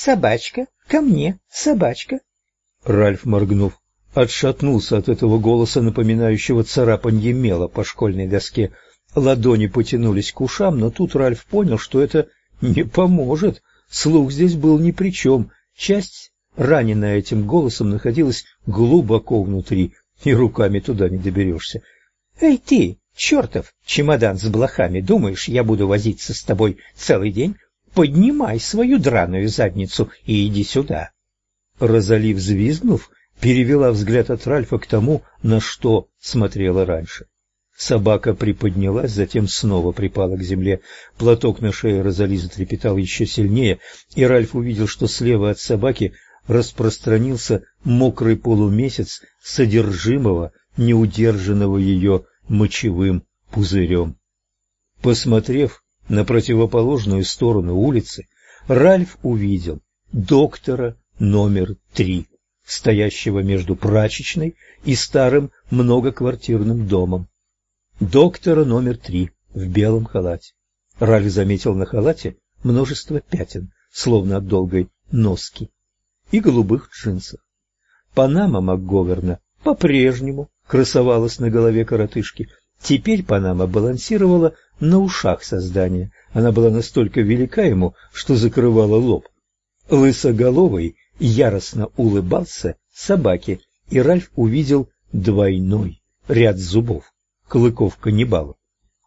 собачка, ко мне, собачка. Ральф, моргнув, отшатнулся от этого голоса, напоминающего царапанье мела по школьной доске. Ладони потянулись к ушам, но тут Ральф понял, что это не поможет. Слух здесь был ни при чем. Часть, раненная этим голосом, находилась глубоко внутри, и руками туда не доберешься. «Эй ты, чертов чемодан с блохами, думаешь, я буду возиться с тобой целый день? Поднимай свою драную задницу и иди сюда!» Розали, взвизгнув, перевела взгляд от Ральфа к тому, на что смотрела раньше. Собака приподнялась, затем снова припала к земле. Платок на шее Розали затрепетал еще сильнее, и Ральф увидел, что слева от собаки распространился мокрый полумесяц содержимого, неудержанного ее мочевым пузырем. Посмотрев на противоположную сторону улицы, Ральф увидел доктора номер 3, стоящего между прачечной и старым многоквартирным домом. Доктора номер 3 в белом халате. Ральф заметил на халате множество пятен, словно от долгой носки, и голубых джинсов. Панама МакГоверна по-прежнему красовалась на голове коротышки. Теперь Панама балансировала на ушах создания. Она была настолько велика ему, что закрывала лоб. Лысоголовый яростно улыбался собаке, и Ральф увидел двойной ряд зубов, клыков каннибала.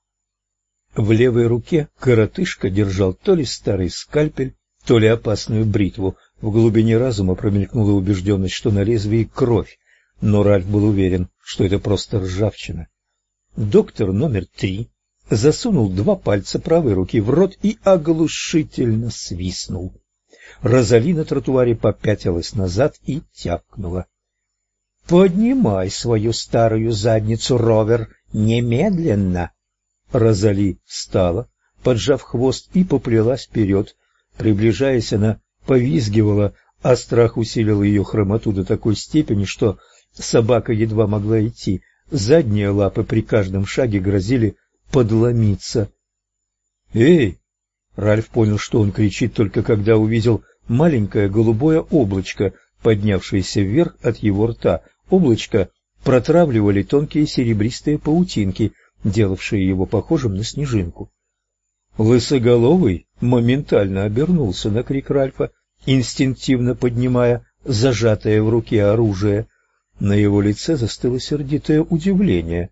В левой руке коротышка держал то ли старый скальпель, то ли опасную бритву. В глубине разума промелькнула убежденность, что на лезвии кровь, но Ральф был уверен, что это просто ржавчина. Доктор номер 3 засунул 2 пальца правой руки в рот и оглушительно свистнул. Розали на тротуаре попятилась назад и тявкнула. «Поднимай свою старую задницу, Ровер, немедленно!» Розали встала, поджав хвост, и поплелась вперед. Приближаясь, она повизгивала, а страх усилил ее хромоту до такой степени, что собака едва могла идти. Задние лапы при каждом шаге грозили подломиться. «Эй!» Ральф понял, что он кричит, только когда увидел маленькое голубое облачко, поднявшееся вверх от его рта. Облачко протравливали тонкие серебристые паутинки, делавшие его похожим на снежинку. Лысоголовый моментально обернулся на крик Ральфа, инстинктивно поднимая зажатое в руке оружие. На его лице застыло сердитое удивление.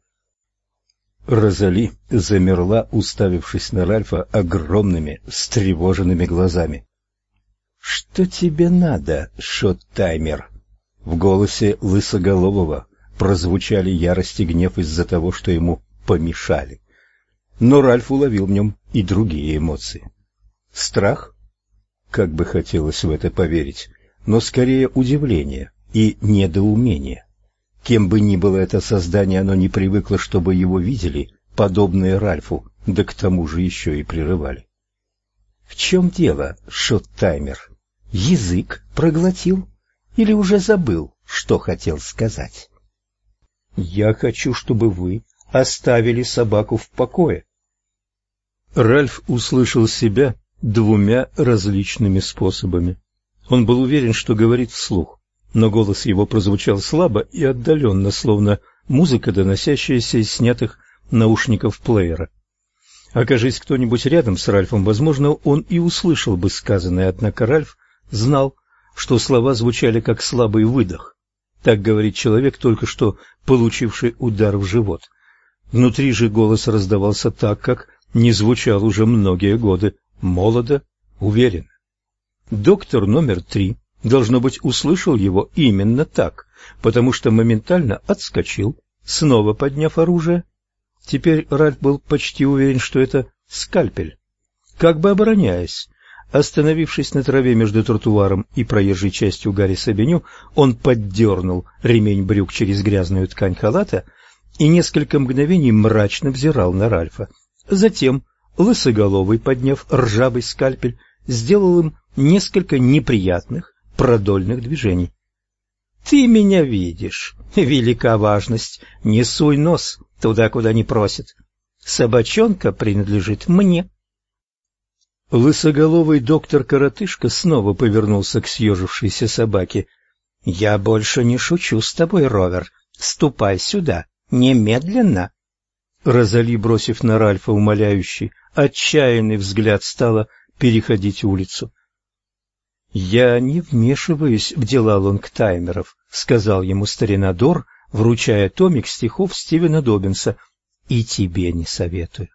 Розали замерла, уставившись на Ральфа огромными, встревоженными глазами. «Что тебе надо, шот-таймер?» В голосе Лысоголового прозвучали ярость и гнев из-за того, что ему помешали. Но Ральф уловил в нем и другие эмоции. Страх? Как бы хотелось в это поверить, но скорее удивление и недоумение. Кем бы ни было это создание, оно не привыкло, чтобы его видели, подобные Ральфу, да к тому же еще и прерывали. «В чем дело, шот-таймер? Язык проглотил? Или уже забыл, что хотел сказать?» «Я хочу, чтобы вы оставили собаку в покое». Ральф услышал себя 2 различными способами. Он был уверен, что говорит вслух, но голос его прозвучал слабо и отдаленно, словно музыка, доносящаяся из снятых наушников плеера. Окажись кто-нибудь рядом с Ральфом, возможно, он и услышал бы сказанное, однако Ральф знал, что слова звучали как слабый выдох. Так говорит человек, только что получивший удар в живот. Внутри же голос раздавался так, как не звучал уже многие годы, молодо, уверенно. Доктор номер 3, должно быть, услышал его именно так, потому что моментально отскочил, снова подняв оружие. Теперь Ральф был почти уверен, что это скальпель. Как бы обороняясь, остановившись на траве между тротуаром и проезжей частью Гаррис-авеню, он поддернул ремень брюк через грязную ткань халата и несколько мгновений мрачно взирал на Ральфа. Затем Лысоголовый, подняв ржавый скальпель, сделал им несколько неприятных продольных движений. «Ты меня видишь, велика важность, не суй нос туда, куда не просят. Собачонка принадлежит мне». Лысоголовый доктор-коротышка снова повернулся к съежившейся собаке. «Я больше не шучу с тобой, Ровер. Ступай сюда. Немедленно!» Розали, бросив на Ральфа умоляющий, отчаянный взгляд, стала переходить улицу. «Я не вмешиваюсь в дела лонгтаймеров», — сказал ему старина Дор, вручая томик стихов Стивена Доббинса. «И тебе не советую».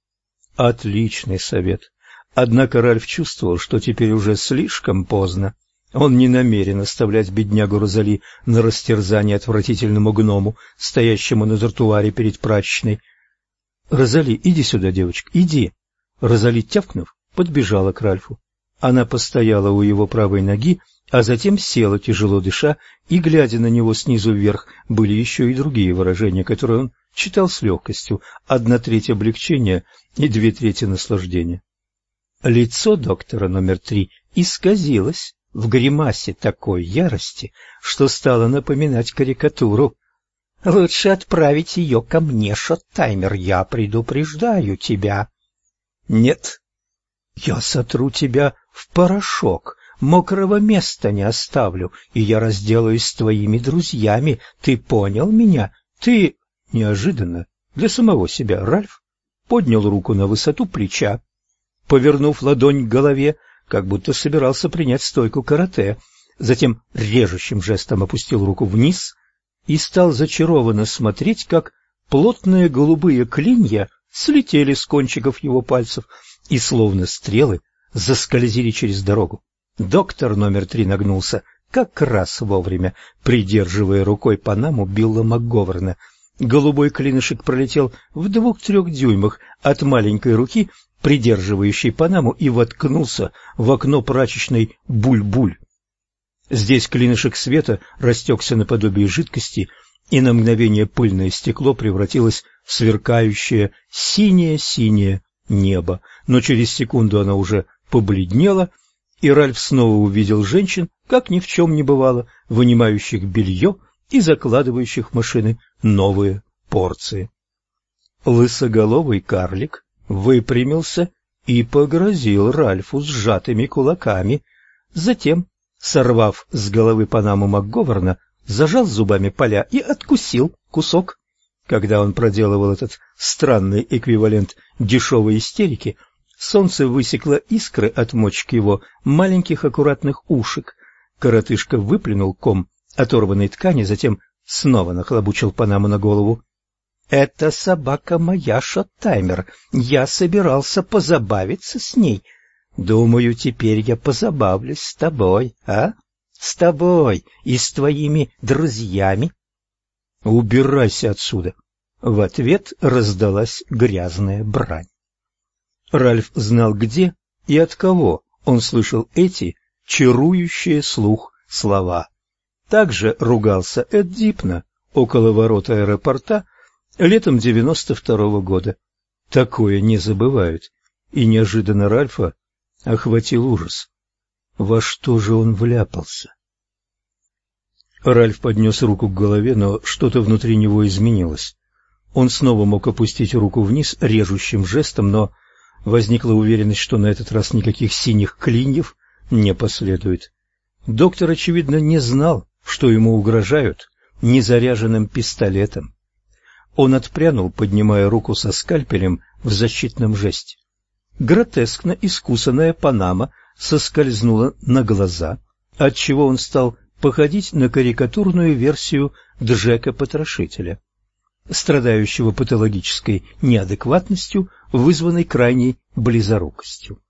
Отличный совет. Однако Ральф чувствовал, что теперь уже слишком поздно. Он не намерен оставлять беднягу Розали на растерзание отвратительному гному, стоящему на тротуаре перед прачечной. «Розали, иди сюда, девочка, иди!» Розали, тявкнув, подбежала к Ральфу. Она постояла у его правой ноги, а затем села, тяжело дыша, и, глядя на него снизу вверх, были еще и другие выражения, которые он читал с легкостью, 1/3 облегчения и 2/3 наслаждения. Лицо доктора номер 3 исказилось в гримасе такой ярости, что стало напоминать карикатуру. «Лучше отправить ее ко мне, Шоттаймер, я предупреждаю тебя». «Нет, я сотру тебя в порошок, мокрого места не оставлю, и я разделаюсь с твоими друзьями, ты понял меня? Ты...» Неожиданно для самого себя Ральф поднял руку на высоту плеча, повернув ладонь к голове, как будто собирался принять стойку карате, затем режущим жестом опустил руку вниз и стал зачарованно смотреть, как плотные голубые клинья слетели с кончиков его пальцев и, словно стрелы, заскользили через дорогу. Доктор номер 3 нагнулся как раз вовремя, придерживая рукой панаму Билла МакГоверна. Голубой клинышек пролетел в 2-3 дюймах от маленькой руки, придерживающей панаму, и воткнулся в окно прачечной Буль-Буль. Здесь клинышек света растекся наподобие жидкости, и на мгновение пыльное стекло превратилось в сверкающее синее-синее небо, но через секунду оно уже побледнело, и Ральф снова увидел женщин, как ни в чем не бывало, вынимающих белье и закладывающих в машины новые порции. Лысоголовый карлик выпрямился и погрозил Ральфу сжатыми кулаками. Затем, сорвав с головы панаму МакГоверна, зажал зубами поля и откусил кусок. Когда он проделывал этот странный эквивалент дешевой истерики, солнце высекло искры от мочки его маленьких аккуратных ушек. Коротышка выплюнул ком оторванной ткани, затем снова нахлобучил панаму на голову. «Это собака моя, Шоттаймер. Я собирался позабавиться с ней. Думаю, теперь я позабавлюсь с тобой, а? С тобой и с твоими друзьями». «Убирайся отсюда!» В ответ раздалась грязная брань. Ральф знал, где и от кого он слышал эти чарующие слух слова. Также ругался Эд Дипна около ворот аэропорта летом 92-го года. Такое не забывают, и неожиданно Ральфа охватил ужас. Во что же он вляпался? Ральф поднес руку к голове, но что-то внутри него изменилось. Он снова мог опустить руку вниз режущим жестом, но возникла уверенность, что на этот раз никаких синих клиньев не последует. Доктор, очевидно, не знал, что ему угрожают незаряженным пистолетом. Он отпрянул, поднимая руку со скальпелем в защитном жесте. Гротескно искусанная панама соскользнула на глаза, отчего он стал походить на карикатурную версию Джека-потрошителя, страдающего патологической неадекватностью, вызванной крайней близорукостью.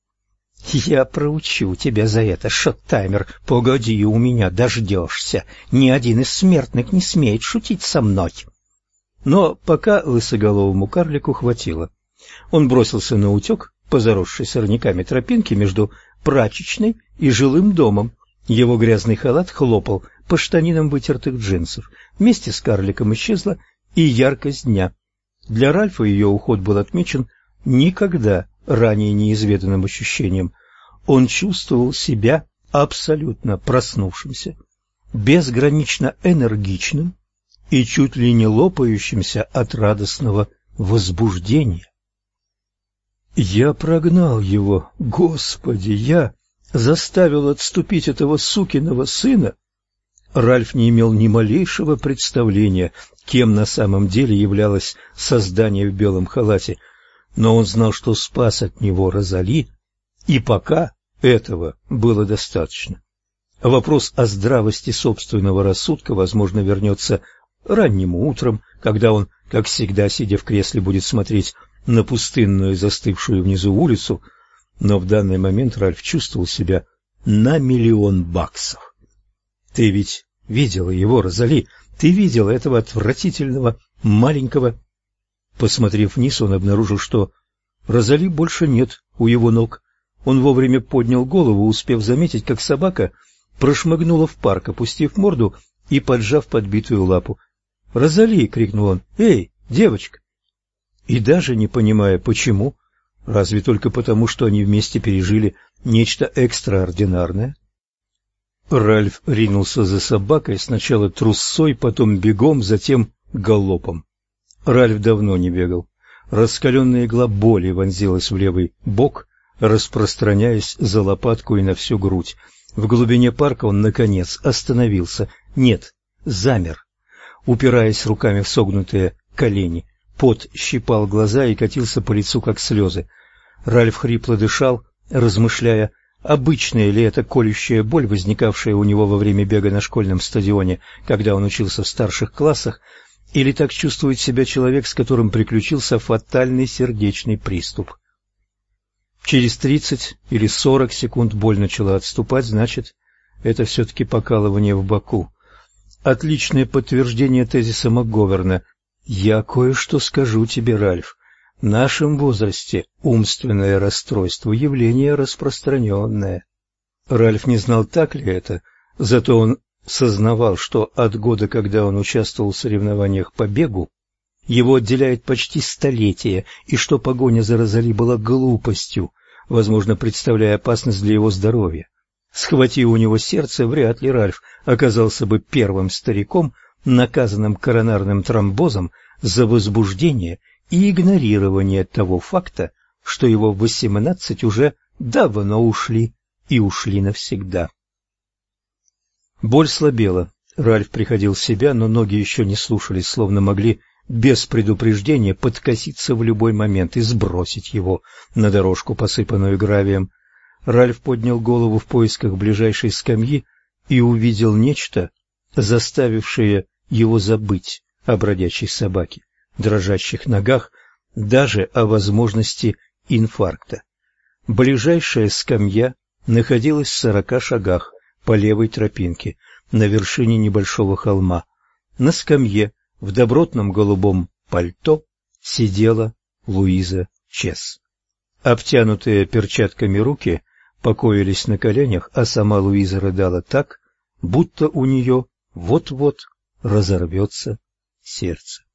«Я проучу тебя за это, Шоттаймер, погоди, у меня дождешься. Ни один из смертных не смеет шутить со мной». Но пока лысоголовому карлику хватило. Он бросился на утек по заросшей сорняками тропинке между прачечной и жилым домом. Его грязный халат хлопал по штанинам вытертых джинсов. Вместе с карликом исчезла и яркость дня. Для Ральфа ее уход был отмечен никогда ранее неизведанным ощущением. Он чувствовал себя абсолютно проснувшимся, безгранично энергичным и чуть ли не лопающимся от радостного возбуждения. Я прогнал его, Господи, я заставил отступить этого сукиного сына. Ральф не имел ни малейшего представления, кем на самом деле являлось создание в белом халате, но он знал, что спас от него Розали, и пока этого было достаточно. Вопрос о здравости собственного рассудка, возможно, вернется ранним утром, когда он, как всегда, сидя в кресле, будет смотреть на пустынную, застывшую внизу улицу, но в данный момент Ральф чувствовал себя на $1 000 000. Ты ведь видела его, Розали, ты видела этого отвратительного маленького... Посмотрев вниз, он обнаружил, что Розали больше нет у его ног. Он вовремя поднял голову, успев заметить, как собака прошмыгнула в парк, опустив морду и поджав подбитую лапу. «Розали!» — крикнул он. «Эй, девочка!» И даже не понимая, почему, разве только потому, что они вместе пережили нечто экстраординарное, Ральф ринулся за собакой, сначала трусцой, потом бегом, затем галопом. Ральф давно не бегал. Раскаленная игла боли вонзилась в левый бок, распространяясь за лопатку и на всю грудь. В глубине парка он, наконец, остановился. Нет, замер, упираясь руками в согнутые колени. Пот щипал глаза и катился по лицу, как слезы. Ральф хрипло дышал, размышляя, обычная ли это колющая боль, возникавшая у него во время бега на школьном стадионе, когда он учился в старших классах, или так чувствует себя человек, с которым приключился фатальный сердечный приступ. Через 30 или 40 секунд боль начала отступать, значит, это все-таки покалывание в боку. Отличное подтверждение тезиса МакГоверна. «Я кое-что скажу тебе, Ральф. В нашем возрасте умственное расстройство — явление распространенное». Ральф не знал, так ли это, зато он сознавал, что от года, когда он участвовал в соревнованиях по бегу, его отделяет почти столетие, и что погоня за Розали была глупостью, возможно, представляя опасность для его здоровья. Схвати у него сердце, вряд ли Ральф оказался бы первым стариком, наказанным коронарным тромбозом за возбуждение и игнорирование того факта, что его в 18 уже давно ушли и ушли навсегда. Боль слабела. Ральф приходил в себя, но ноги еще не слушались, словно могли без предупреждения подкоситься в любой момент и сбросить его на дорожку, посыпанную гравием. Ральф поднял голову в поисках ближайшей скамьи и увидел нечто, заставившее его забыть о бродячей собаке, дрожащих ногах, даже о возможности инфаркта. Ближайшая скамья находилась в 40 шагах по левой тропинке на вершине небольшого холма. На скамье в добротном голубом пальто сидела Луиза Чес. Обтянутые перчатками руки покоились на коленях, а сама Луиза рыдала так, будто у нее вот-вот разорвется сердце.